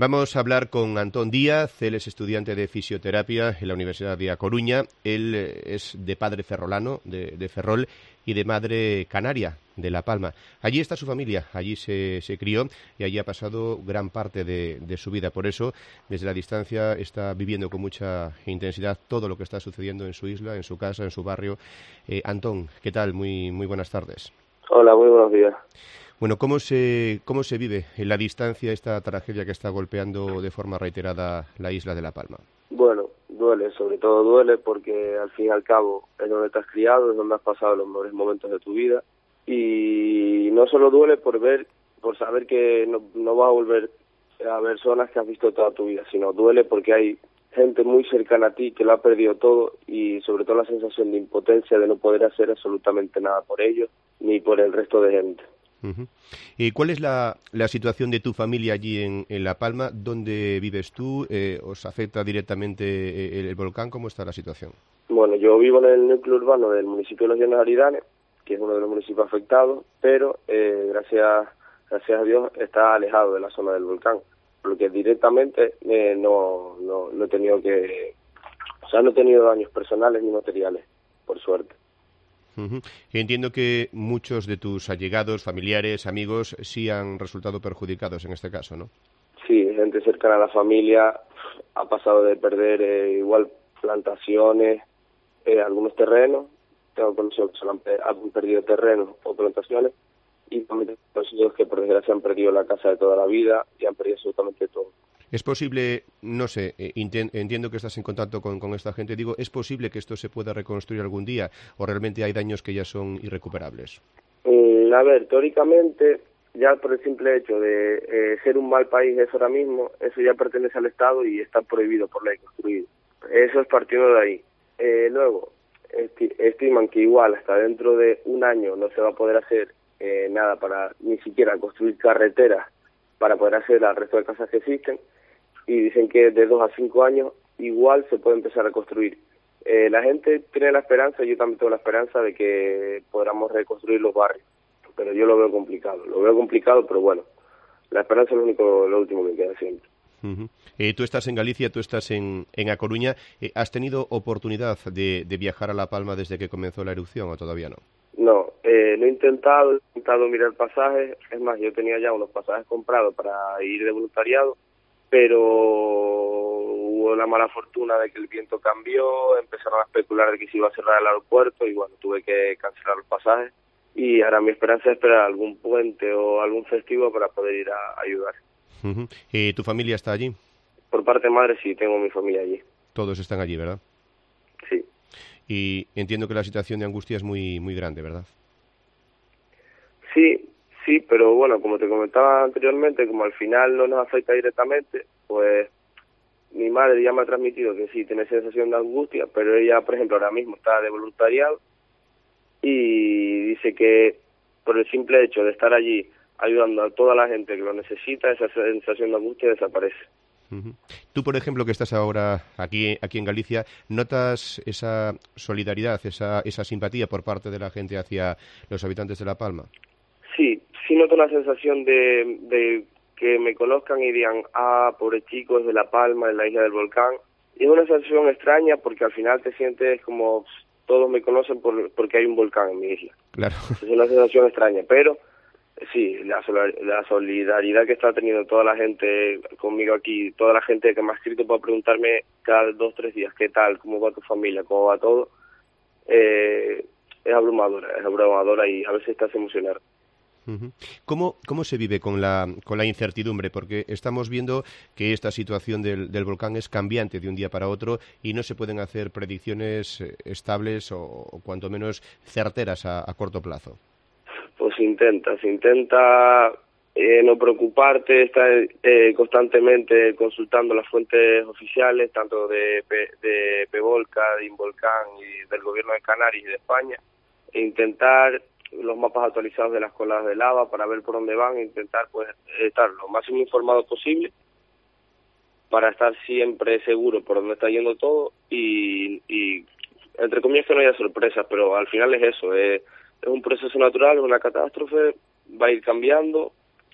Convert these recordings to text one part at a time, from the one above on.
Vamos a hablar con Antón Díaz. Él es estudiante de fisioterapia en la Universidad de A Coruña. Él es de padre ferrolano, de Ferrol, y de madre canaria, de La Palma. Allí está su familia, allí se crió y allí ha pasado gran parte de su vida. Por eso, desde la distancia, está viviendo con mucha intensidad todo lo que está sucediendo en su isla, en su casa, en su barrio. Antón, ¿qué tal? Muy buenas tardes. Hola, muy buenos días. Bueno, ¿cómo se vive en la distancia esta tragedia que está golpeando de forma reiterada la isla de La Palma? Bueno, duele, sobre todo duele porque al fin y al cabo es donde te has criado, es donde has pasado los mejores momentos de tu vida, y no solo duele por saber que no vas a volver a ver zonas que has visto toda tu vida, sino duele porque hay gente muy cercana a ti que lo ha perdido todo, y sobre todo la sensación de impotencia de no poder hacer absolutamente nada por ellos ni por el resto de gente. Uh-huh. ¿Cuál es la situación de tu familia allí en La Palma? ¿Dónde vives tú? ¿Os afecta directamente el volcán? ¿Cómo está la situación? Bueno, yo vivo en el núcleo urbano del municipio de Los Llanos Aridanes, que es uno de los municipios afectados, pero gracias a Dios está alejado de la zona del volcán, porque directamente no he tenido no he tenido daños personales ni materiales, por suerte. Uh-huh. Entiendo que muchos de tus allegados, familiares, amigos, sí han resultado perjudicados en este caso, ¿no? Sí, gente cercana a la familia ha pasado de perder igual plantaciones, algunos terrenos. Tengo conocidos que han perdido terrenos o plantaciones, y también conocidos que por desgracia han perdido la casa de toda la vida y han perdido absolutamente todo. ¿Es posible, no sé, entiendo que estás en contacto con esta gente, digo, ¿es posible que esto se pueda reconstruir algún día o realmente hay daños que ya son irrecuperables? A ver, teóricamente, ya por el simple hecho de ser un mal país eso ahora mismo, eso ya pertenece al Estado y está prohibido por ley construir. Eso es partiendo de ahí. Luego, estiman que igual hasta dentro de un año no se va a poder hacer nada para ni siquiera construir carreteras para poder hacer al resto de casas que existen, y dicen que de 2 a 5 años igual se puede empezar a construir. La gente tiene la esperanza, yo también tengo la esperanza de que podamos reconstruir los barrios, pero yo lo veo complicado, pero bueno, la esperanza es lo último que queda siempre. Uh-huh. Tú estás en Galicia, tú estás en A Coruña. ¿Has tenido oportunidad de viajar a La Palma desde que comenzó la erupción o todavía no? No, lo he intentado mirar pasajes, es más, yo tenía ya unos pasajes comprados para ir de voluntariado, pero hubo la mala fortuna de que el viento cambió, empezaron a especular de que se iba a cerrar el aeropuerto y bueno, tuve que cancelar los pasajes, y ahora mi esperanza es esperar algún puente o algún festivo para poder ir a ayudar. Uh-huh. ¿Tu familia está allí? Por parte de madre sí, tengo mi familia allí. Todos están allí, ¿verdad? Sí. Y entiendo que la situación de angustia es muy grande, ¿verdad? Sí, pero bueno, como te comentaba anteriormente, como al final no nos afecta directamente, pues mi madre ya me ha transmitido que sí tiene sensación de angustia, pero ella, por ejemplo, ahora mismo está de voluntariado y dice que por el simple hecho de estar allí ayudando a toda la gente que lo necesita, esa sensación de angustia desaparece. Uh-huh. Tú, por ejemplo, que estás ahora aquí en Galicia, ¿notas esa solidaridad, esa simpatía por parte de la gente hacia los habitantes de La Palma? Sí noto una sensación de que me conozcan y digan, pobre chico, es de La Palma, de la isla del volcán. Y es una sensación extraña porque al final te sientes como todos me conocen porque hay un volcán en mi isla. Claro. Es una sensación extraña, pero sí, la solidaridad que está teniendo toda la gente conmigo aquí, toda la gente que me ha escrito para preguntarme cada 2 o 3 días qué tal, cómo va tu familia, cómo va todo, es abrumadora y a veces te hace emocionar. Uh-huh. ¿Cómo se vive con la incertidumbre? Porque estamos viendo que esta situación del volcán es cambiante de un día para otro y no se pueden hacer predicciones estables o cuanto menos certeras a corto plazo. Pues se intenta no preocuparte, estar constantemente consultando las fuentes oficiales, tanto de Pevolca, de Involcán y del gobierno de Canarias y de España, e intentar los mapas actualizados de las colas de lava para ver por dónde van, e intentar pues estar lo máximo informado posible para estar siempre seguro por dónde está yendo todo y entre comillas que no haya sorpresas, pero al final es eso, es un proceso natural, es una catástrofe, va a ir cambiando,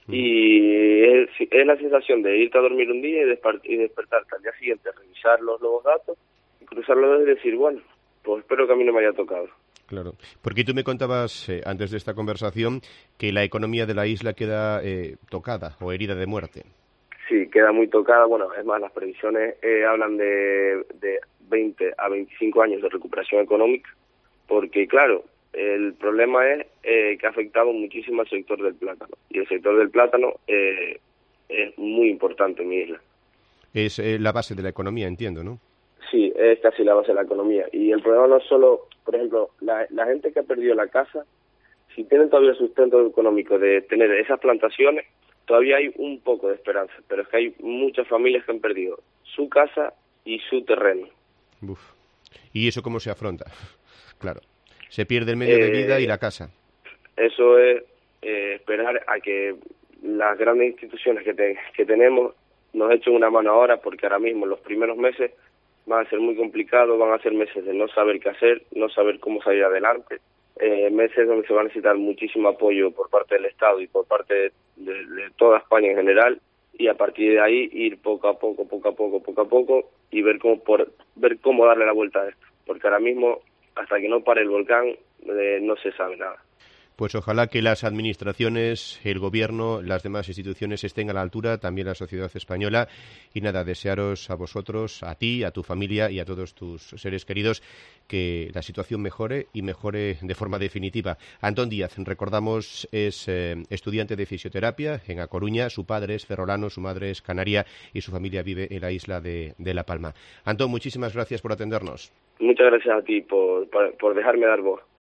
Y es la sensación de irte a dormir un día y despertarte al día siguiente, revisar los nuevos datos y cruzar los dedos y decir, bueno, pues espero que a mí no me haya tocado. Claro, porque tú me contabas antes de esta conversación que la economía de la isla queda tocada o herida de muerte. Sí, queda muy tocada. Bueno, es más, las previsiones hablan de 20 a 25 años de recuperación económica, porque claro, el problema es que ha afectado muchísimo al sector del plátano, y el sector del plátano es muy importante en mi isla. Es la base de la economía, entiendo, ¿no? Sí, es casi la base de la economía, y el problema no es solo, por ejemplo, la gente que ha perdido la casa, si tienen todavía el sustento económico de tener esas plantaciones, todavía hay un poco de esperanza, pero es que hay muchas familias que han perdido su casa y su terreno. Uf. ¿Y eso cómo se afronta? Claro, se pierde el medio de vida y la casa. Eso es esperar a que las grandes instituciones que tenemos nos echen una mano ahora, porque ahora mismo los primeros meses van a ser muy complicados, van a ser meses de no saber qué hacer, no saber cómo salir adelante, meses donde se va a necesitar muchísimo apoyo por parte del Estado y por parte de toda España en general, y a partir de ahí ir poco a poco y ver cómo darle la vuelta a esto, porque ahora mismo hasta que no pare el volcán no se sabe nada. Pues ojalá que las administraciones, el gobierno, las demás instituciones estén a la altura, también la sociedad española. Y nada, desearos a vosotros, a ti, a tu familia y a todos tus seres queridos que la situación mejore y mejore de forma definitiva. Antón Díaz, recordamos, es estudiante de fisioterapia en A Coruña. Su padre es ferrolano, su madre es canaria y su familia vive en la isla de La Palma. Antón, muchísimas gracias por atendernos. Muchas gracias a ti por dejarme dar voz.